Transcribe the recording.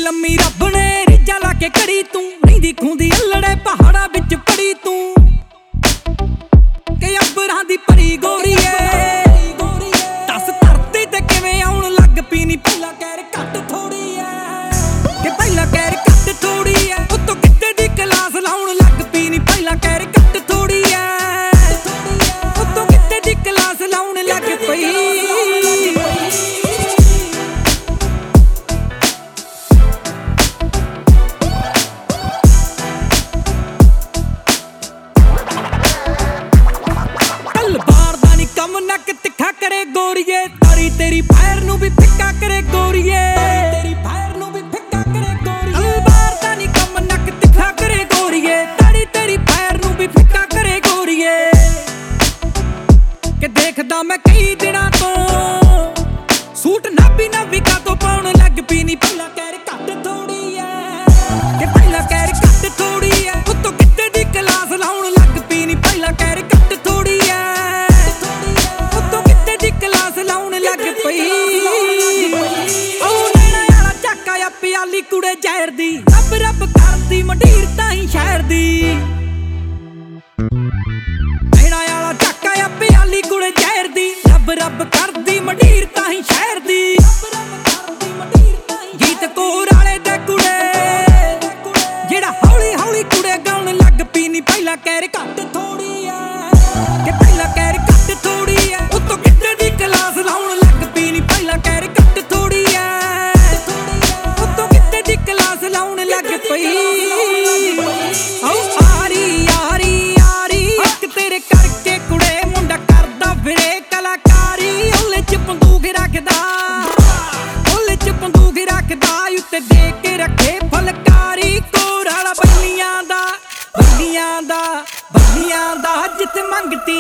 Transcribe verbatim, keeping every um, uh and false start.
लम्मी रब ने रिजा ला के घड़ी तू रहिंदी खूंदी अल्लड़े पहाड़ा विच पड़ी तू के अंबरां दी परी गोरीए दस धरती ते किवें आउण लग पी नी पहला कहर घट थोड़ी ऐ के पहला कहर घट थोड़ी ऐ उत्तों किते दी क्लास लाउण लग पी नी पहला कहर घट थोड़ी ऐ उत्तों किते दी क्लास लाउण लग पई नक तिखा करे गोरीए तारी तेरी फायर नू भी फिक्का करे गोरीए तेरी फायर नू भी फिक्का करे गोरीए बार दा नी कम नक तिखा करे गोरीए तारी तेरी फायर नू भी फिक्का करे गोरीए के देखदा मैं कई दिना तो सूट नाभी नाभी का तो पाउण लग पी नी पहला कहर घट थोड़ी ऐ के पहला कहर घट थोड़ी ऐ उत्तों किते दी क्लास लाउण लग पी नी पहला कहर घट थोड़ी ऐ प्याली कुड़े जहर दी रब रब करदी मंडीर ताई शहर दी नैना आला झाका आ प्याली कुड़े जहर दी रब रब करदी मंडीर ताई शहर दी गीत कोर आले दे कुड़े जेड़ा हौली हौली कुड़े गाउण लग पी नी पहला कहर घट थोड़ी ऐ के पहला कहर घट थोड़ी ऐ उत्तों किते दी क्लास लाउण लग पी नी पहला कहर घट थोड़ी ऐ क्लास लाउण लग पई औ आरी यारी यारी इक तेरे करके कुड़े मुंडा करदा फिरे कलाकारी ओले च बंदूक रखदा ओले च बंदूक रखदा उत्ते दे के रखे फलकारी कोराला बल्लियां दा बल्लियां दा बल्लियां दा जित मंगती